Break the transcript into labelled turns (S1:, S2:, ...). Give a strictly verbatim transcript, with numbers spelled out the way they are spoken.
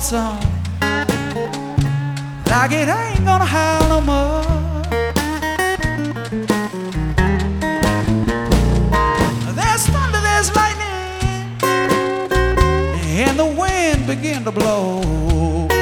S1: lonesome, like it ain't gonna howl no more. There's thunder, there's lightning, and the wind begin to blow.